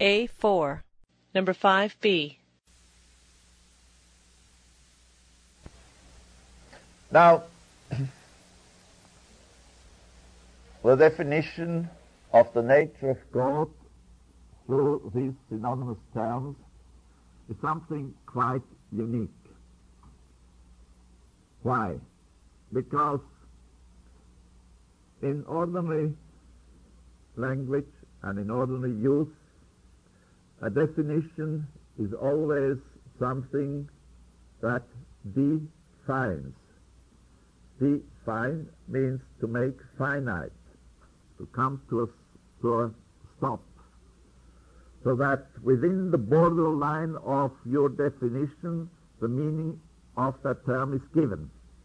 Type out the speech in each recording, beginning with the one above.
A4. Number 5B. Now, the definition of the nature of God through these synonymous terms is something quite unique. Why? Because in ordinary language and in ordinary use, a definition is always something that defines. Define means to make finite, to come to a stop, so that within the borderline of your definition, the meaning of that term is given.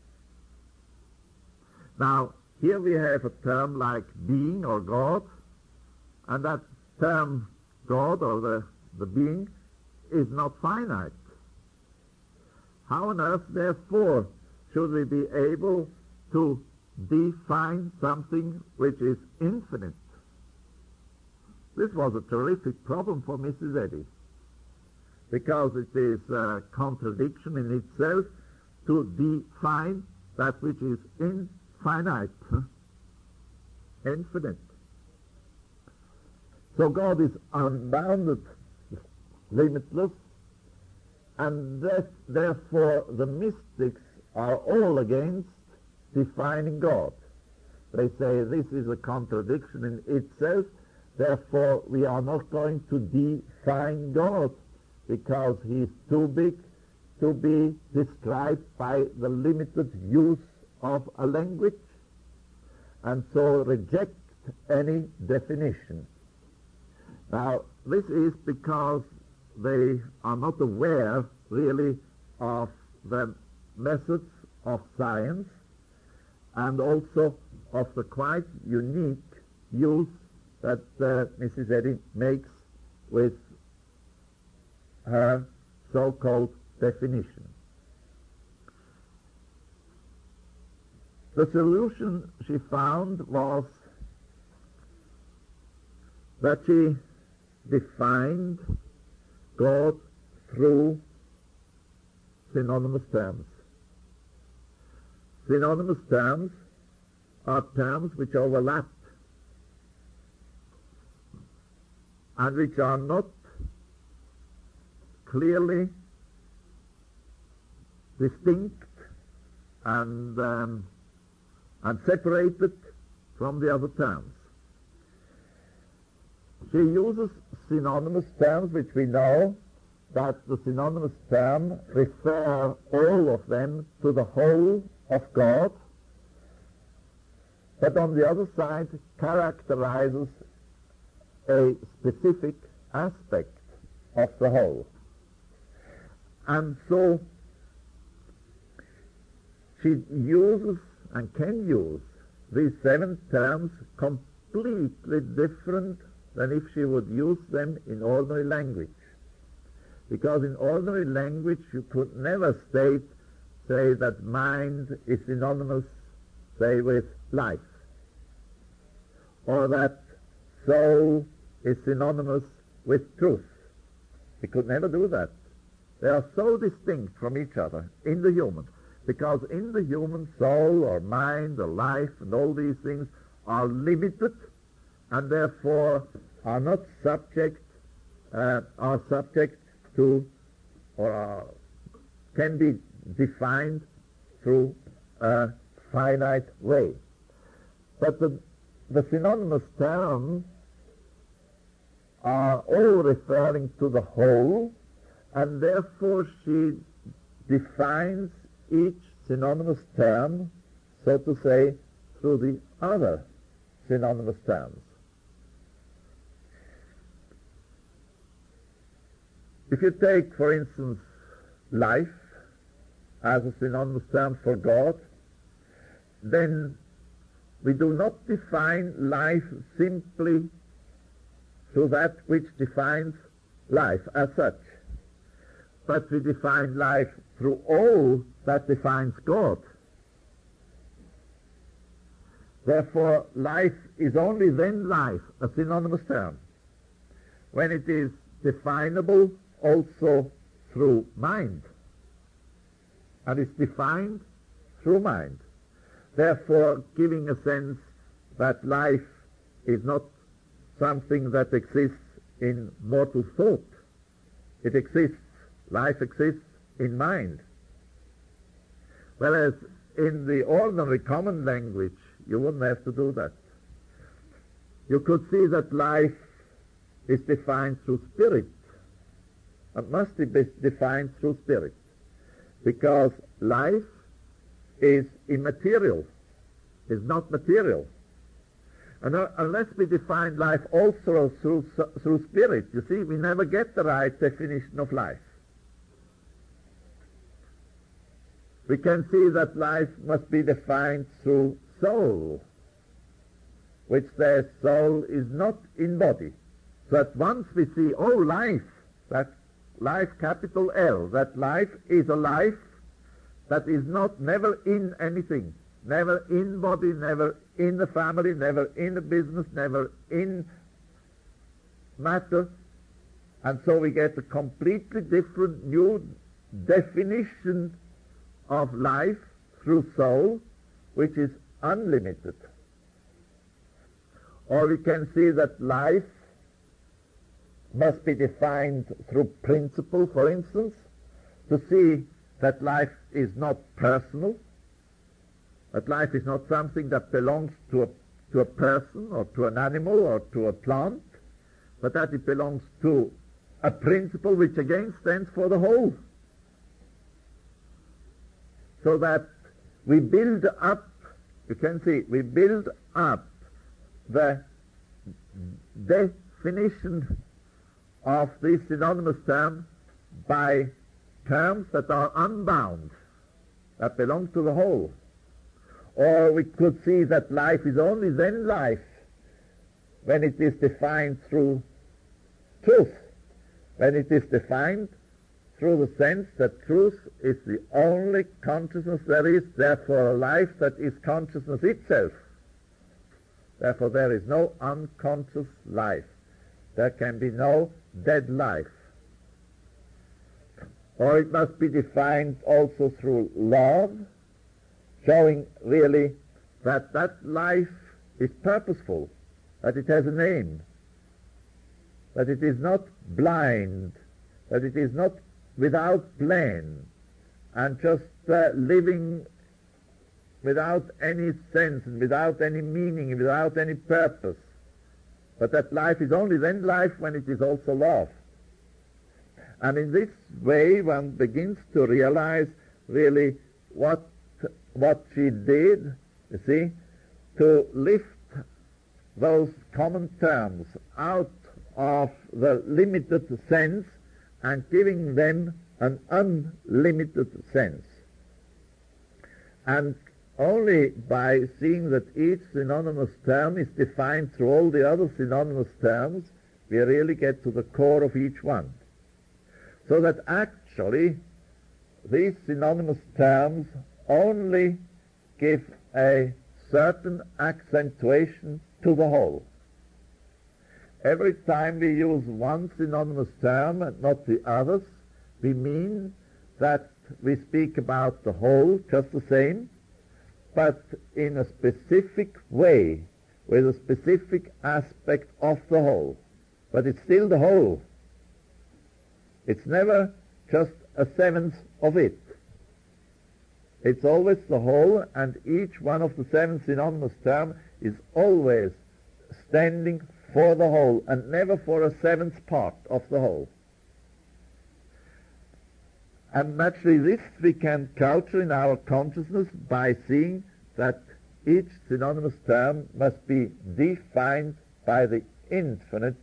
Now, here we have a term like being or God, and that term God or the being is not finite. How on earth, therefore, should we be able to define something which is infinite? This was a terrific problem for Mrs. Eddy, because it is a contradiction in itself to define that which is infinite, infinite. So God is unbounded, limitless, and therefore the mystics are all against defining God. They say this is a contradiction in itself, therefore we are not going to define God, because he is too big to be described by the limited use of a language, and so reject any definition. Now, this is because they are not aware really of the methods of science and also of the quite unique use that Mrs. Eddy makes with her so-called definition. The solution she found was that she defined God through synonymous terms. Synonymous terms are terms which overlap and which are not clearly distinct and separated from the other terms. She uses synonymous terms which we know that the synonymous term refer all of them to the whole of God, but on the other side characterizes a specific aspect of the whole. And so she uses and can use these 7 terms completely different than if she would use them in ordinary language. Because in ordinary language you could never say that mind is synonymous, say, with life, or that soul is synonymous with truth. We could never do that. They are so distinct from each other in the human, because in the human soul or mind or life and all these things are limited and therefore are not subject, are subject to or can be defined through a finite way. But the synonymous terms are all referring to the whole, and therefore she defines each synonymous term, so to say, through the other synonymous terms. If you take, for instance, life as a synonymous term for God, then we do not define life simply through that which defines life as such, but we define life through all that defines God. Therefore, life is only then life, a synonymous term, when it is definable also through mind, and is defined through mind, therefore giving a sense that life is not something that exists in mortal thought. Life exists in mind. Whereas in the ordinary common language, you wouldn't have to do that. You could see that life is defined through spirit. It must be defined through spirit, because life is immaterial, is not material. And unless we define life also through spirit, you see, we never get the right definition of life. We can see that life must be defined through soul, which says soul is not in body. So that once we see, life, that life, capital L, that life is a life that is never in anything, never in body, never in the family, never in the business, never in matter. And so we get a completely different new definition of life through soul, which is unlimited. Or we can see that life must be defined through principle, for instance, to see that life is not personal, that life is not something that belongs to a person or to an animal or to a plant, but that it belongs to a principle which again stands for the whole. So that we build up, you can see, we build up the definition of this synonymous term by terms that are unbound, that belong to the whole. Or we could see that life is only then life when it is defined through truth, when it is defined through the sense that truth is the only consciousness there is, therefore a life that is consciousness itself. Therefore there is no unconscious life. There can be no dead life. Or it must be defined also through love, showing really that that life is purposeful, that it has a name, that it is not blind, that it is not without plan and just living without any sense and without any meaning and without any purpose, but that life is only then life when it is also love. And in this way one begins to realize really what she did, you see, to lift those common terms out of the limited sense and giving them an unlimited sense. And only by seeing that each synonymous term is defined through all the other synonymous terms, we really get to the core of each one. So that actually these synonymous terms only give a certain accentuation to the whole. Every time we use one synonymous term and not the others, we mean that we speak about the whole just the same, but in a specific way, with a specific aspect of the whole. But it's still the whole. It's never just a seventh of it. It's always the whole, and each one of the seven synonymous terms is always standing for the whole and never for a seventh part of the whole. And naturally this we can culture in our consciousness by seeing that each synonymous term must be defined by the infinite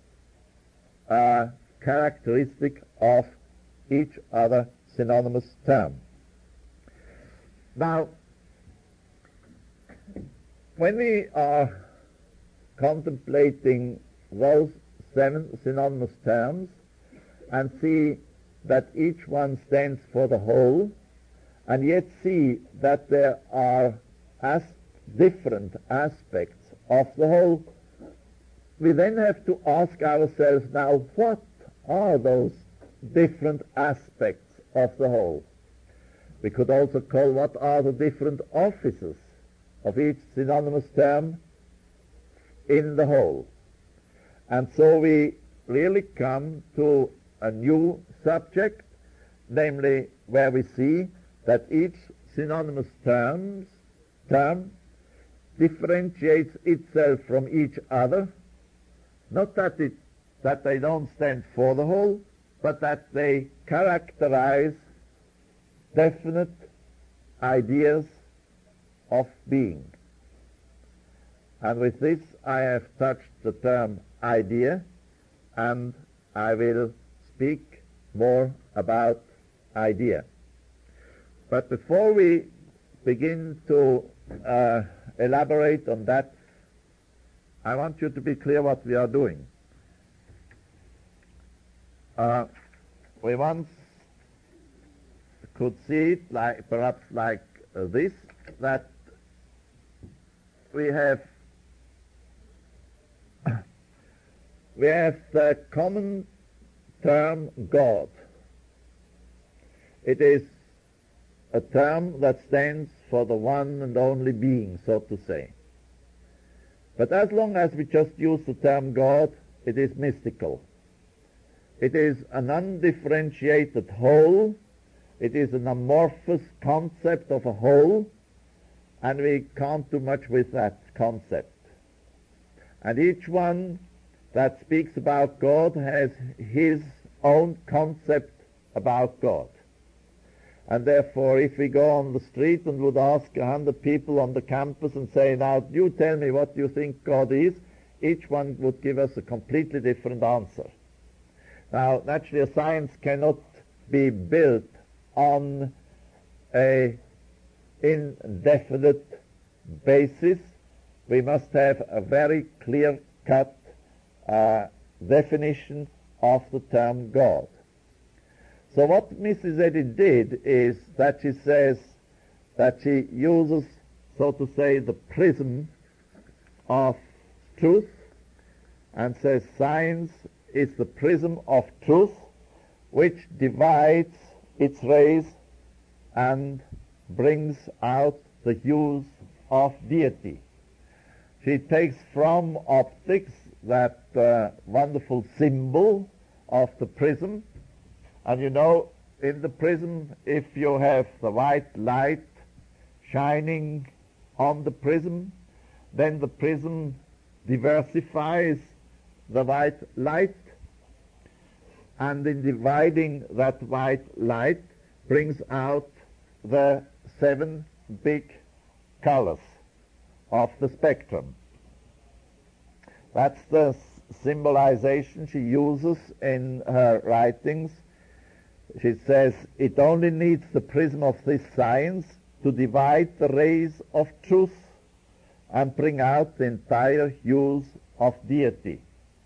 characteristic of each other synonymous term. Now, when we are contemplating those seven synonymous terms and see that each one stands for the whole, and yet see that there are different aspects of the whole, we then have to ask ourselves now, what are those different aspects of the whole? We could also call what are the different offices of each synonymous term in the whole. And so we really come to a new subject, namely where we see that each synonymous term differentiates itself from each other, not that they don't stand for the whole, but that they characterize definite ideas of being. And with this I have touched the term idea, and I will speak more about idea. But before we begin to elaborate on that, I want you to be clear what we are doing. We once could see it perhaps like this, that we have the common term God. It is a term that stands for the one and only being, so to say. But as long as we just use the term God, it is mystical. It is an undifferentiated whole. It is an amorphous concept of a whole, and we can't do much with that concept. And each one that speaks about God has his own concept about God. And therefore, if we go on the street and would ask 100 people on the campus and say, now, you tell me what you think God is, each one would give us a completely different answer. Now, naturally, a science cannot be built on an indefinite basis. We must have a very clear-cut definition of the term God. So what Mrs. Eddy did is that she says that she uses, so to say, the prism of truth, and says science is the prism of truth which divides its rays and brings out the hues of deity. She takes from optics that wonderful symbol of the prism. And you know, in the prism, if you have the white light shining on the prism, then the prism diversifies the white light, and in dividing that white light brings out the 7 big colors of the spectrum. That's the symbolization she uses in her writings. She says, it only needs the prism of this science to divide the rays of truth and bring out the entire hues of deity.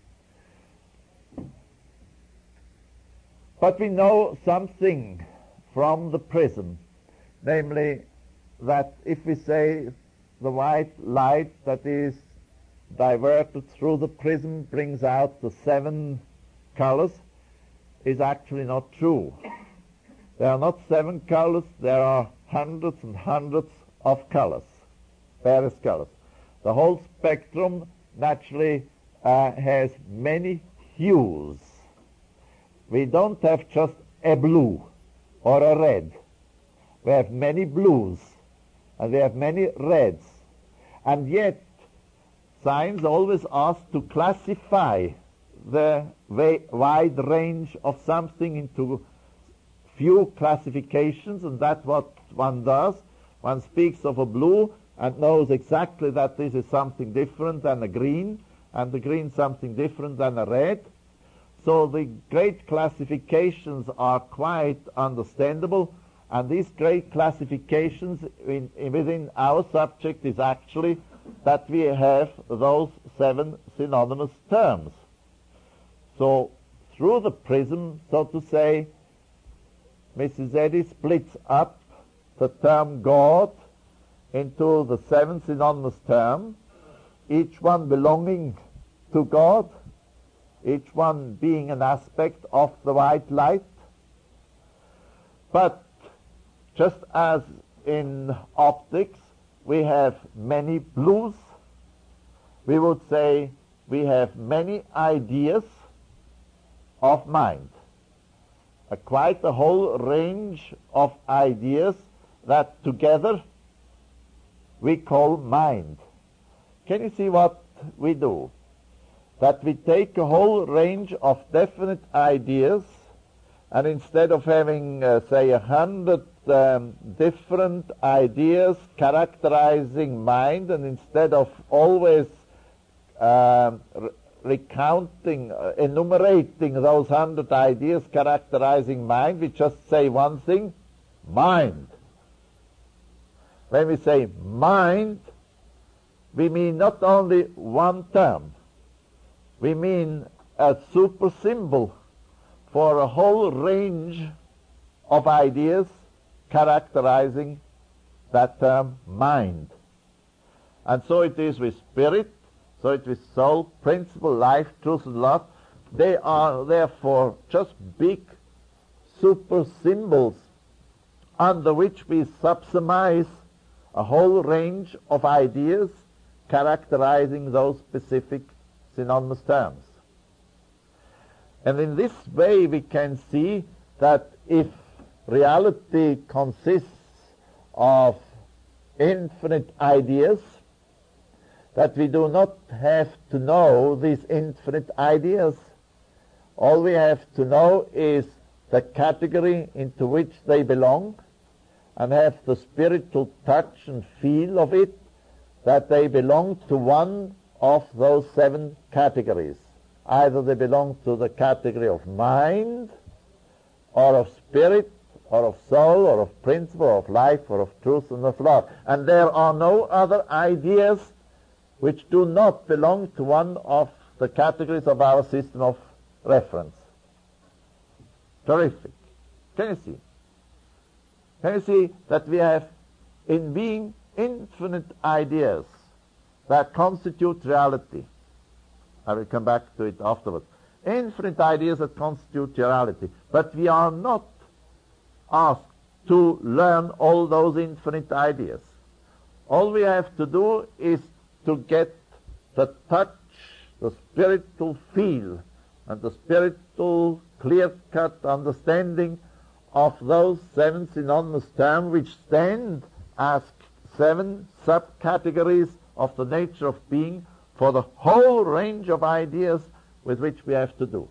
But we know something from the prism, namely that if we say the white light that is diverted through the prism brings out the 7 colors, is actually not true. There are not 7 colors, there are hundreds and hundreds of colors, various colors. The whole spectrum naturally has many hues. We don't have just a blue or a red. We have many blues and we have many reds. And yet, science always asks to classify the wide range of something into few classifications, and that's what one does. One speaks of a blue and knows exactly that this is something different than a green, and the green something different than a red. So the great classifications are quite understandable, and these great classifications within our subject is actually that we have those 7 synonymous terms. So through the prism, so to say, Mrs. Eddy splits up the term God into the 7 synonymous terms, each one belonging to God, each one being an aspect of the white light. But just as in optics we have many blues, we would say we have many ideas of mind, quite a whole range of ideas that together we call mind. Can you see what we do? That we take a whole range of definite ideas, and instead of having, say, 100 different ideas characterizing mind, and instead of always recounting, enumerating those 100 ideas characterizing mind, we just say one thing: mind. When we say mind, we mean not only one term, we mean a super symbol for a whole range of ideas characterizing that term mind. And so it is with spirit, so it is soul, principle, life, truth, and love. They are therefore just big super symbols under which we subsumize a whole range of ideas characterizing those specific synonymous terms. And in this way we can see that if reality consists of infinite ideas, that we do not have to know these infinite ideas. All we have to know is the category into which they belong, and have the spiritual touch and feel of it, that they belong to one of those 7 categories. Either they belong to the category of mind, or of spirit, or of soul, or of principle, or of life, or of truth, and of love. And there are no other ideas which do not belong to one of the categories of our system of reference. Terrific. Can you see? Can you see that we have in being infinite ideas that constitute reality? I will come back to it afterwards. Infinite ideas that constitute reality. But we are not asked to learn all those infinite ideas. All we have to do is to get the touch, the spiritual feel, and the spiritual clear-cut understanding of those 7 synonymous terms, which stand as 7 subcategories of the nature of being for the whole range of ideas with which we have to do.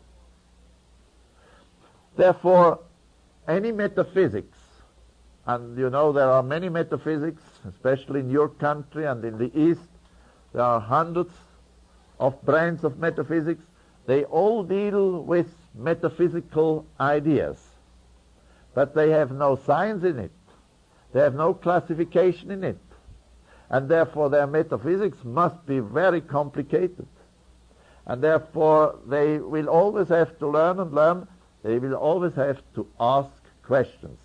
Therefore, any metaphysics, and you know there are many metaphysics, especially in your country and in the East, there are hundreds of brands of metaphysics. They all deal with metaphysical ideas, but they have no science in it. They have no classification in it. And therefore their metaphysics must be very complicated. And therefore they will always have to learn and learn. They will always have to ask questions.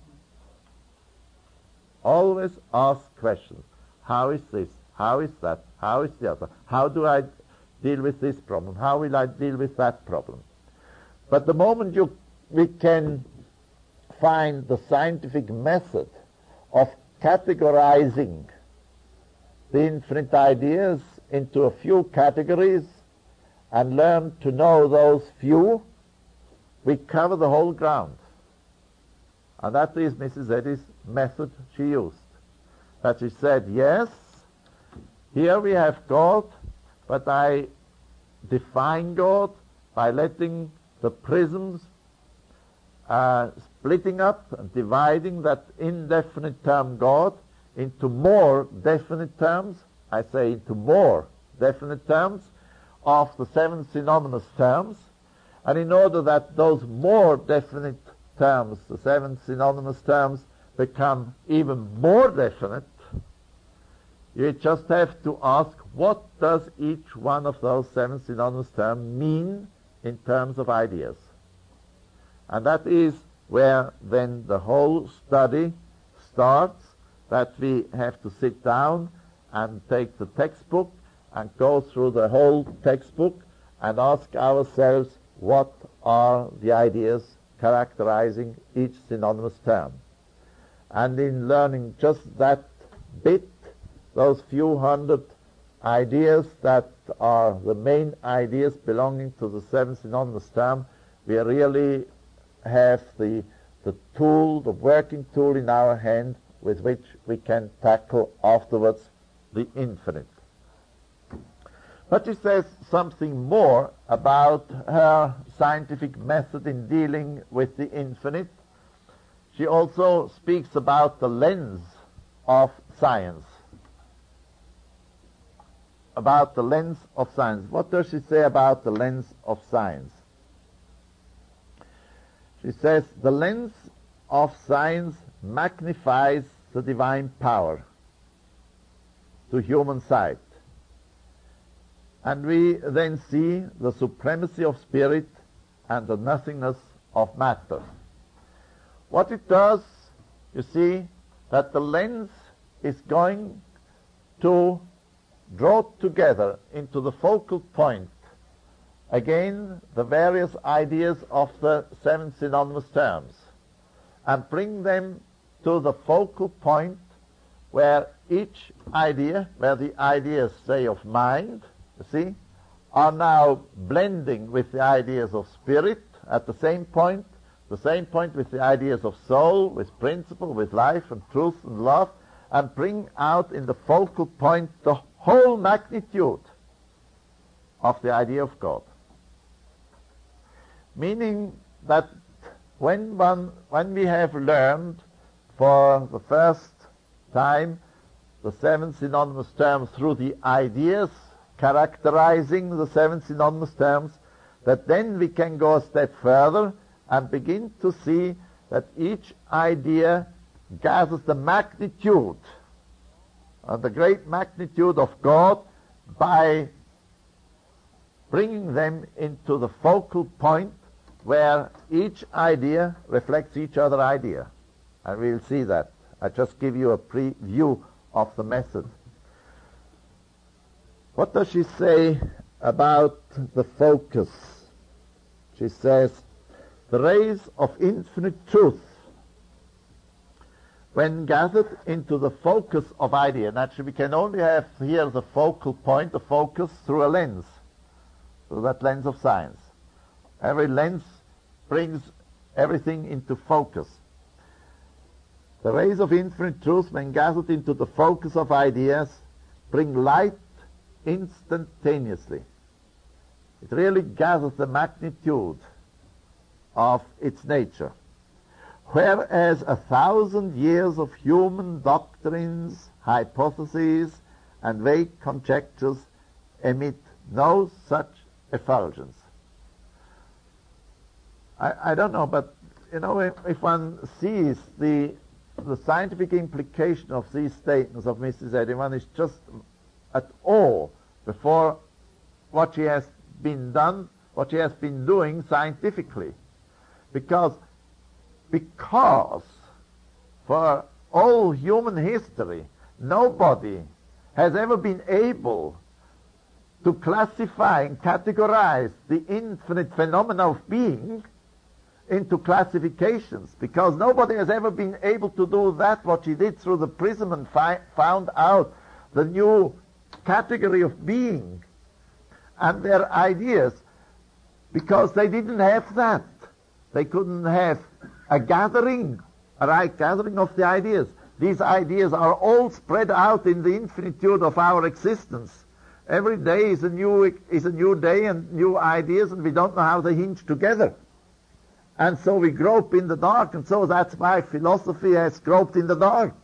Always ask questions. How is this? How is that? How is the other? How do I deal with this problem? How will I deal with that problem? But the moment we can find the scientific method of categorizing the infinite ideas into a few categories and learn to know those few, we cover the whole ground. And that is Mrs. Eddy's method she used. That she said, yes, here we have God, but I define God by letting the prisms splitting up and dividing that indefinite term God into more definite terms. I say into more definite terms of the 7 synonymous terms. And in order that those more definite terms, the 7 synonymous terms, become even more definite, you just have to ask, what does each one of those 7 synonymous terms mean in terms of ideas? And that is where then the whole study starts, that we have to sit down and take the textbook and go through the whole textbook and ask ourselves what are the ideas characterizing each synonymous term. And in learning just that bit, those few hundred ideas that are the main ideas belonging to the 7 synonymous terms, we really have the tool, the working tool in our hand with which we can tackle afterwards the infinite. But she says something more about her scientific method in dealing with the infinite. She also speaks about the lens of science. About the lens of science. What does she say about the lens of science? She says the lens of science magnifies the divine power to human sight. And we then see the supremacy of spirit and the nothingness of matter. What it does, you see, that the lens is going to draw together into the focal point again the various ideas of the 7 synonymous terms and bring them to the focal point where each idea, where the ideas, say, of mind, you see, are now blending with the ideas of spirit at the same point with the ideas of soul, with principle, with life and truth and love, and bring out in the focal point the whole magnitude of the idea of God. Meaning that when we have learned for the first time the 7 synonymous terms through the ideas characterizing the 7 synonymous terms, that then we can go a step further and begin to see that each idea gathers the magnitude, the great magnitude of God, by bringing them into the focal point where each idea reflects each other idea. And we'll see that. I just give you a preview of the method. What does she say about the focus? She says, the rays of infinite truth, when gathered into the focus of idea, naturally we can only have here the focal point, the focus, through a lens, through that lens of science. Every lens brings everything into focus. The rays of infinite truth, when gathered into the focus of ideas, bring light instantaneously. It really gathers the magnitude of its nature. Whereas 1,000 years of human doctrines, hypotheses, and vague conjectures emit no such effulgence. I don't know, but you know, if one sees the scientific implication of these statements of Mrs. Eddy, one is just at awe before what she has been doing scientifically. Because for all human history, nobody has ever been able to classify and categorize the infinite phenomena of being into classifications, because nobody has ever been able to do that what she did through the prism and found out the new category of being and their ideas, because they didn't have that. They couldn't have a right gathering of the ideas. These ideas are all spread out in the infinitude of our existence. Every day is a new day and new ideas, and we don't know how they hinge together. And so we grope in the dark, and so that's why philosophy has groped in the dark.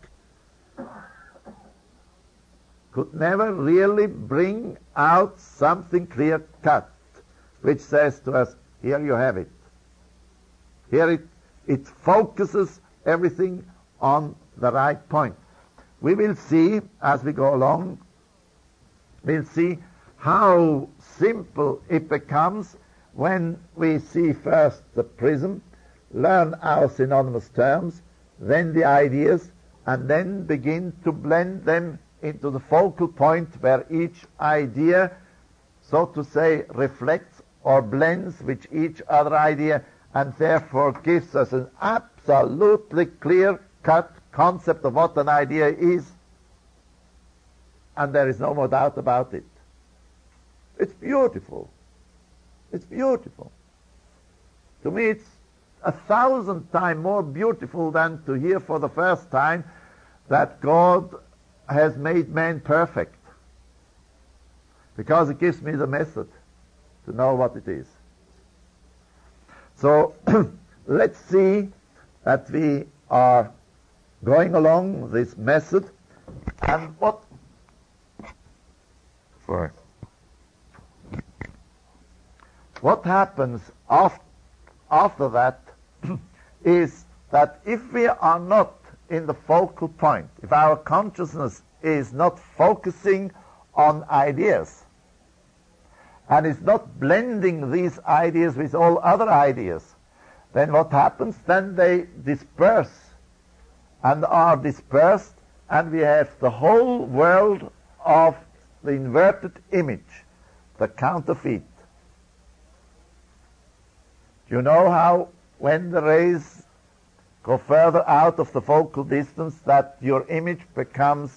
Could never really bring out something clear-cut, which says to us, here you have it. Here it focuses everything on the right point. We will see, as we go along, we'll see how simple it becomes when we see first the prism, learn our synonymous terms, then the ideas, and then begin to blend them into the focal point where each idea, so to say, reflects or blends with each other idea, and therefore gives us an absolutely clear-cut concept of what an idea is, and there is no more doubt about it. It's beautiful. It's beautiful. To me, it's 1,000 times more beautiful than to hear for the first time that God has made man perfect, because it gives me the method to know what it is. So let's see that we are going along this method, and what happens after that is that if we are not in the focal point, if our consciousness is not focusing on ideas and is not blending these ideas with all other ideas, then what happens? Then they disperse and are dispersed, and we have the whole world of the inverted image, the counterfeit. Do you know how when the rays go further out of the focal distance that your image becomes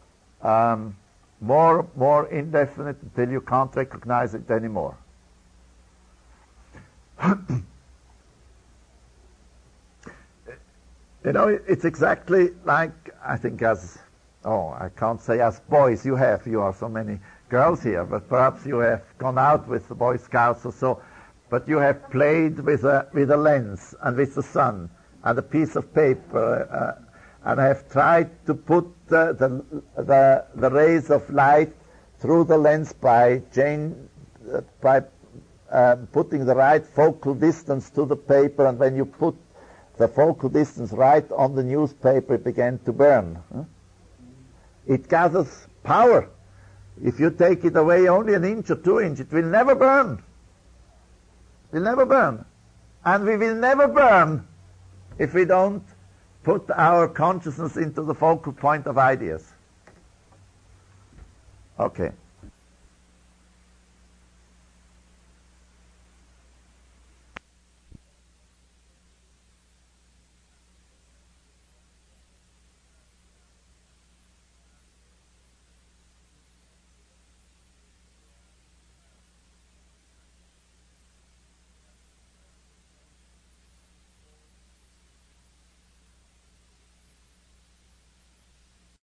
more indefinite until you can't recognize it anymore? You know, it's exactly like, I think I can't say as boys, you are so many girls here, but perhaps you have gone out with the Boy Scouts or so, but you have played with a lens and with the sun and a piece of paper, and have tried to put the rays of light through the lens by putting the right focal distance to the paper, and when you put the focal distance right on the newspaper, it began to burn. It gathers power. If you take it away only an inch or 2 inches, it will never burn. It will never burn. And we will never burn if we don't put our consciousness into the focal point of ideas. Okay.